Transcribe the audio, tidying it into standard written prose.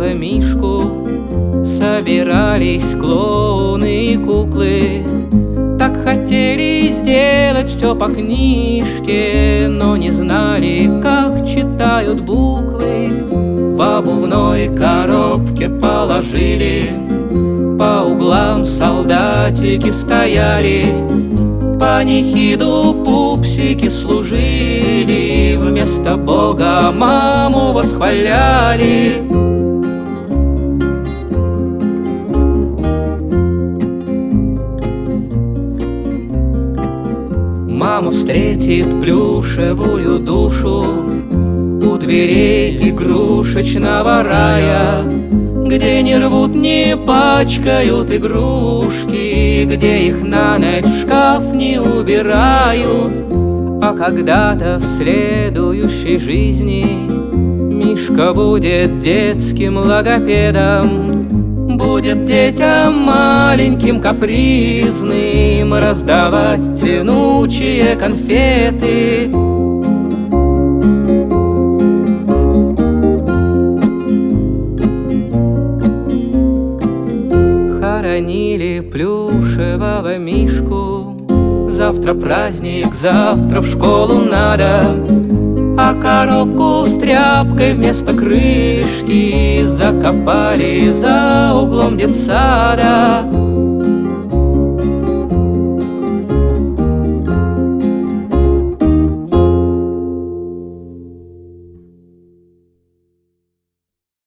плюшевого мишку собирались клоуны и куклы. Так хотели сделать все по книжке, но не знали, как читают буквы. В обувной коробке положили, по углам солдатики стояли, панихиду пупсики служили, вместо Бога маму восхваляли. Мама встретит плюшевую душу у дверей игрушечного рая, где не рвут, не пачкают игрушки, где их на ночь в шкаф не убирают. А когда-то в следующей жизни Мишка будет детским логопедом, будет детям маленьким капризным раздавать тянучие конфеты. Хоронили плюшевого мишку, завтра праздник, завтра в школу надо, а коробку с тряпкой вместо крышки закопали за углом детсада.